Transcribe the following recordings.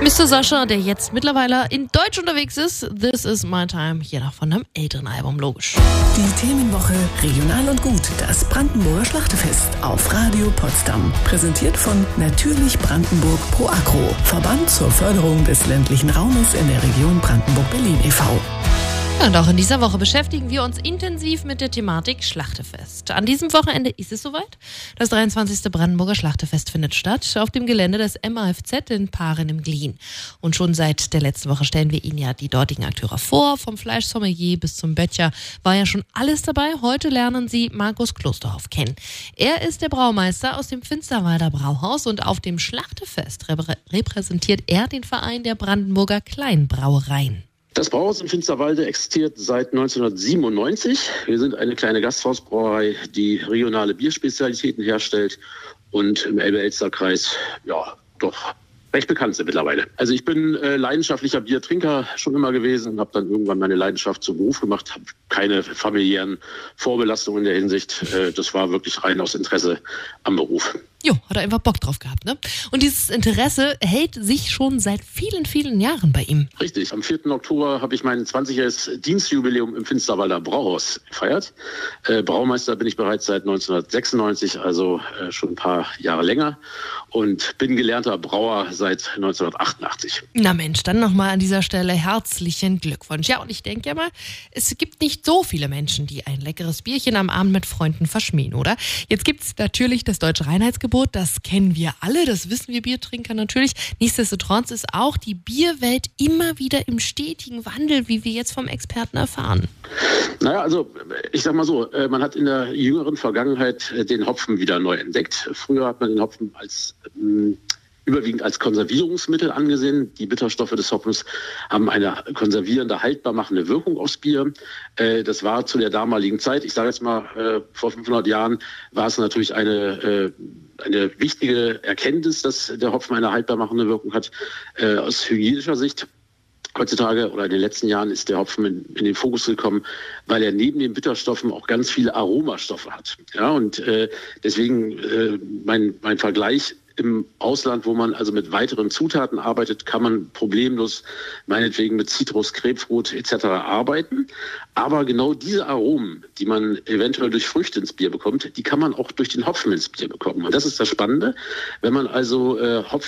Mr. Sascha, der jetzt mittlerweile in Deutsch unterwegs ist. This is my time. Hier noch von einem älteren Album, logisch. Die Themenwoche Regional und Gut, das Brandenburger Schlachtefest auf Radio Potsdam. Präsentiert von Natürlich Brandenburg Pro Agro, Verband zur Förderung des ländlichen Raumes in der Region Brandenburg-Berlin e.V. Und auch in dieser Woche beschäftigen wir uns intensiv mit der Thematik Schlachtefest. An diesem Wochenende ist es soweit. Das 23. Brandenburger Schlachtefest findet statt auf dem Gelände des MAFZ in Paaren im Glien. Und schon seit der letzten Woche stellen wir Ihnen ja die dortigen Akteure vor. Vom Fleischsommelier bis zum Böttcher war ja schon alles dabei. Heute lernen Sie Markus Klosterhoff kennen. Er ist der Braumeister aus dem Finsterwalder Brauhaus und auf dem Schlachtefest repräsentiert er den Verein der Brandenburger Kleinbrauereien. Das Brauhaus im Finsterwalde existiert seit 1997. Wir sind eine kleine Gasthausbrauerei, die regionale Bierspezialitäten herstellt und im Elbe-Elster-Kreis, ja, doch recht bekannt sind mittlerweile. Also ich bin leidenschaftlicher Biertrinker schon immer gewesen und habe dann irgendwann meine Leidenschaft zum Beruf gemacht, habe keine familiären Vorbelastungen in der Hinsicht. Das war wirklich rein aus Interesse am Beruf. Jo, hat er einfach Bock drauf gehabt, ne? Und dieses Interesse hält sich schon seit vielen, vielen Jahren bei ihm. Richtig. Am 4. Oktober habe ich mein 20-jähriges Dienstjubiläum im Finsterwalder Brauhaus gefeiert. Braumeister bin ich bereits seit 1996, also schon ein paar Jahre länger. Und bin gelernter Brauer seit 1988. Na Mensch, dann nochmal an dieser Stelle herzlichen Glückwunsch. Ja, und ich denke ja mal, es gibt nicht so viele Menschen, die ein leckeres Bierchen am Abend mit Freunden verschmähen, oder? Jetzt gibt's natürlich das Deutsche Reinheitsgebot. Das kennen wir alle, das wissen wir Biertrinker natürlich. Nichtsdestotrotz ist auch die Bierwelt immer wieder im stetigen Wandel, wie wir jetzt vom Experten erfahren. Naja, also ich sag mal so, man hat in der jüngeren Vergangenheit den Hopfen wieder neu entdeckt. Früher hat man den Hopfen als überwiegend als Konservierungsmittel angesehen. Die Bitterstoffe des Hopfens haben eine konservierende, haltbar machende Wirkung aufs Bier. Das war zu der damaligen Zeit, ich sage jetzt mal vor 500 Jahren, war es natürlich eine wichtige Erkenntnis, dass der Hopfen eine haltbar machende Wirkung hat. Aus hygienischer Sicht heutzutage oder in den letzten Jahren ist der Hopfen in den Fokus gekommen, weil er neben den Bitterstoffen auch ganz viele Aromastoffe hat. Ja, und deswegen mein Vergleich: im Ausland, wo man also mit weiteren Zutaten arbeitet, kann man problemlos meinetwegen mit Zitrus, Grapefruit etc. arbeiten. Aber genau diese Aromen, die man eventuell durch Früchte ins Bier bekommt, die kann man auch durch den Hopfen ins Bier bekommen. Und das ist das Spannende, wenn man also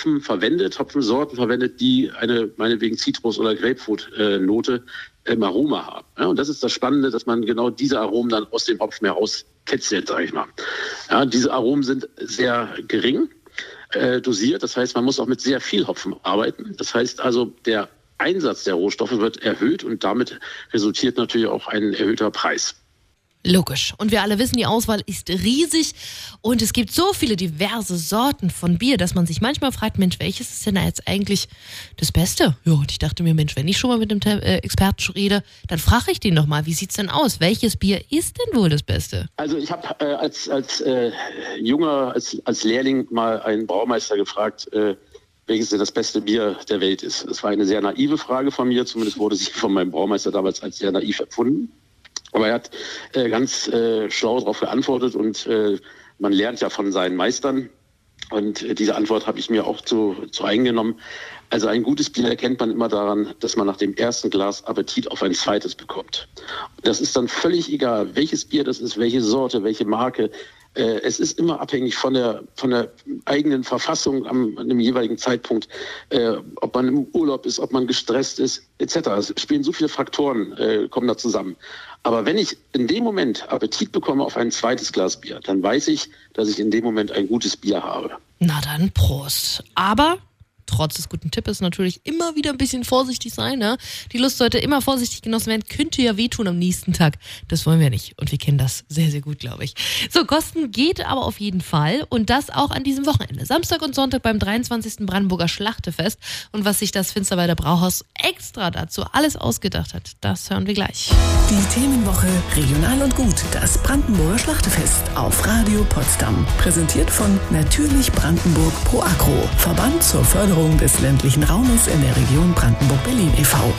Hopfensorten verwendet, die eine meinetwegen Zitrus- oder Grapefruit-Note im Aroma haben. Ja, und das ist das Spannende, dass man genau diese Aromen dann aus dem Hopfen herauskitzelt, sage ich mal. Ja, diese Aromen sind sehr gering dosiert. Das heißt, man muss auch mit sehr viel Hopfen arbeiten. Das heißt also, der Einsatz der Rohstoffe wird erhöht und damit resultiert natürlich auch ein erhöhter Preis. Logisch. Und wir alle wissen, die Auswahl ist riesig und es gibt so viele diverse Sorten von Bier, dass man sich manchmal fragt, Mensch, welches ist denn da jetzt eigentlich das Beste? Ja, und ich dachte mir, Mensch, wenn ich schon mal mit einem Experten rede, dann frage ich den doch mal, wie sieht's denn aus? Welches Bier ist denn wohl das Beste? Also ich habe als Lehrling mal einen Braumeister gefragt, welches denn das beste Bier der Welt ist. Das war eine sehr naive Frage von mir, zumindest wurde sie von meinem Braumeister damals als sehr naiv empfunden. Aber er hat ganz schlau darauf geantwortet und man lernt ja von seinen Meistern. Und diese Antwort habe ich mir auch zu eigen genommen. Also ein gutes Bier erkennt man immer daran, dass man nach dem ersten Glas Appetit auf ein zweites bekommt. Und das ist dann völlig egal, welches Bier das ist, welche Sorte, welche Marke. Es ist immer abhängig von der eigenen Verfassung an einem jeweiligen Zeitpunkt, ob man im Urlaub ist, ob man gestresst ist, etc. Es spielen so viele Faktoren, kommen da zusammen. Aber wenn ich in dem Moment Appetit bekomme auf ein zweites Glas Bier, dann weiß ich, dass ich in dem Moment ein gutes Bier habe. Na dann, Prost. Aber trotz des guten Tippes natürlich immer wieder ein bisschen vorsichtig sein. Ne? Die Lust sollte immer vorsichtig genossen werden. Könnte ja wehtun am nächsten Tag. Das wollen wir nicht. Und wir kennen das sehr, sehr gut, glaube ich. So, kosten geht aber auf jeden Fall. Und das auch an diesem Wochenende. Samstag und Sonntag beim 23. Brandenburger Schlachtefest. Und was sich das Finsterwalder Brauhaus extra dazu alles ausgedacht hat, das hören wir gleich. Die Themenwoche Regional und Gut, das Brandenburger Schlachtefest auf Radio Potsdam. Präsentiert von Natürlich Brandenburg Pro Agro, Verband zur Förderung des ländlichen Raumes in der Region Brandenburg-Berlin e.V.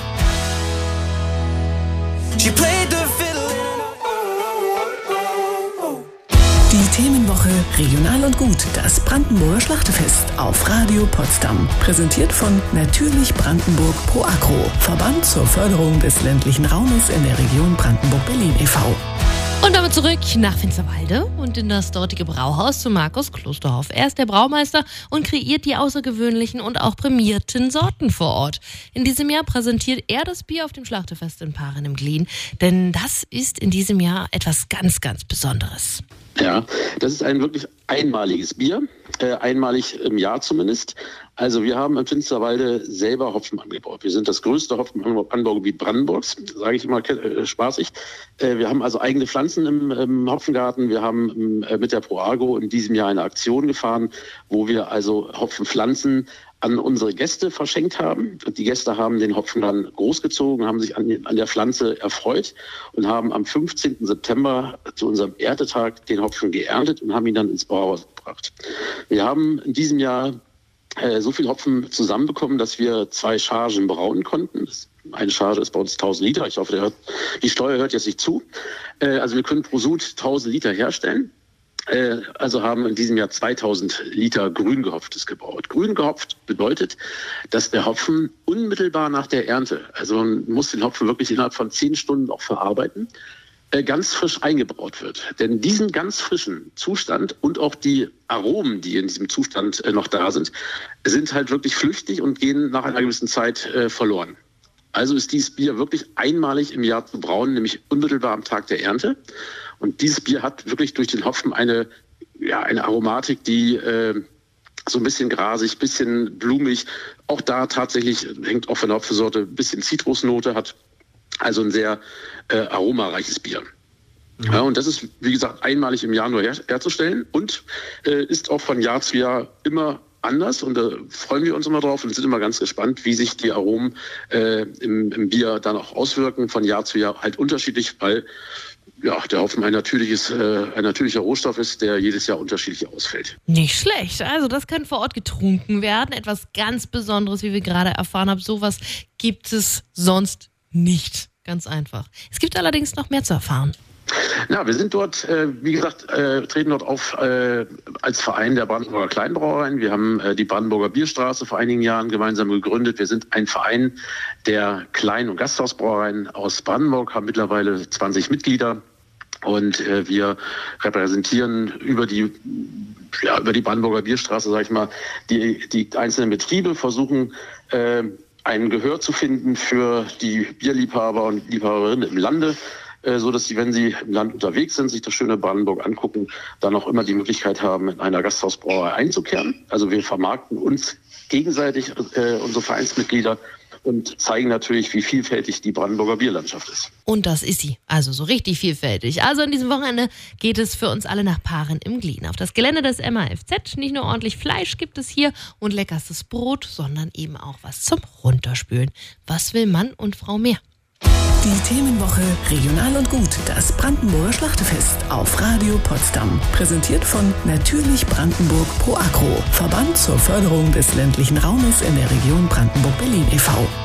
Die Die Themenwoche Regional und Gut, das Brandenburger Schlachtefest auf Radio Potsdam. Präsentiert von Natürlich Brandenburg Pro Agro, Verband zur Förderung des ländlichen Raumes in der Region Brandenburg-Berlin e.V. Und damit zurück nach Finsterwalde und in das dortige Brauhaus zu Markus Klosterhoff. Er ist der Braumeister und kreiert die außergewöhnlichen und auch prämierten Sorten vor Ort. In diesem Jahr präsentiert er das Bier auf dem Schlachtefest in Paaren im Glien, denn das ist in diesem Jahr etwas ganz, ganz Besonderes. Ja, das ist ein wirklich einmaliges Bier, einmalig im Jahr zumindest. Also wir haben im Finsterwalde selber Hopfen angebaut. Wir sind das größte Hopfenanbaugebiet Brandenburgs, sage ich immer spaßig. Wir haben also eigene Pflanzen im Hopfengarten. Wir haben mit der Pro Agro in diesem Jahr eine Aktion gefahren, wo wir also Hopfenpflanzen an unsere Gäste verschenkt haben. Die Gäste haben den Hopfen dann großgezogen, haben sich an der Pflanze erfreut und haben am 15. September zu unserem Erntetag den Hopfen geerntet und haben ihn dann ins Brauhaus gebracht. Wir haben in diesem Jahr so viel Hopfen zusammenbekommen, dass wir 2 Chargen brauen konnten. Eine Charge ist bei uns 1000 Liter. Ich hoffe, die Steuer hört jetzt nicht zu. Also wir können pro Sud 1000 Liter herstellen. Also haben in diesem Jahr 2000 Liter grün gehopftes gebraut. Grün gehopft bedeutet, dass der Hopfen unmittelbar nach der Ernte, also man muss den Hopfen wirklich innerhalb von 10 Stunden auch verarbeiten, ganz frisch eingebraut wird. Denn diesen ganz frischen Zustand und auch die Aromen, die in diesem Zustand noch da sind halt wirklich flüchtig und gehen nach einer gewissen Zeit verloren. Also ist dieses Bier wirklich einmalig im Jahr zu brauen, nämlich unmittelbar am Tag der Ernte. Und dieses Bier hat wirklich durch den Hopfen eine Aromatik, die so ein bisschen grasig, bisschen blumig, auch da tatsächlich, hängt auch von der Hopfensorte, ein bisschen Zitrusnote hat. Also ein sehr aromareiches Bier. Ja, und das ist, wie gesagt, einmalig im Jahr nur herzustellen und ist auch von Jahr zu Jahr immer anders. Und da freuen wir uns immer drauf und sind immer ganz gespannt, wie sich die Aromen im Bier dann auch auswirken. Von Jahr zu Jahr halt unterschiedlich, weil der Hopfen ein natürlicher Rohstoff ist, der jedes Jahr unterschiedlich ausfällt. Nicht schlecht. Also das kann vor Ort getrunken werden. Etwas ganz Besonderes, wie wir gerade erfahren haben. Sowas gibt es sonst nicht. Ganz einfach. Es gibt allerdings noch mehr zu erfahren. Ja, wir sind dort, wie gesagt, treten dort auf als Verein der Brandenburger Kleinbrauereien. Wir haben die Brandenburger Bierstraße vor einigen Jahren gemeinsam gegründet. Wir sind ein Verein der Klein- und Gasthausbrauereien aus Brandenburg, haben mittlerweile 20 Mitglieder. Und wir repräsentieren über die Brandenburger Bierstraße, sag ich mal, die einzelnen Betriebe, versuchen ein Gehör zu finden für die Bierliebhaber und Liebhaberinnen im Lande, so dass sie, wenn sie im Land unterwegs sind, sich das schöne Brandenburg angucken, dann auch immer die Möglichkeit haben, in einer Gasthausbrauerei einzukehren. Also wir vermarkten uns gegenseitig, unsere Vereinsmitglieder, und zeigen natürlich, wie vielfältig die Brandenburger Bierlandschaft ist. Und das ist sie, also so richtig vielfältig. Also an diesem Wochenende geht es für uns alle nach Paaren im Glien. Auf das Gelände des MAFZ. Nicht nur ordentlich Fleisch gibt es hier und leckerstes Brot, sondern eben auch was zum Runterspülen. Was will Mann und Frau mehr? Die Themenwoche Regional und Gut, das Brandenburger Schlachtefest auf Radio Potsdam. Präsentiert von Natürlich Brandenburg Pro Agro, Verband zur Förderung des ländlichen Raumes in der Region Brandenburg-Berlin e.V.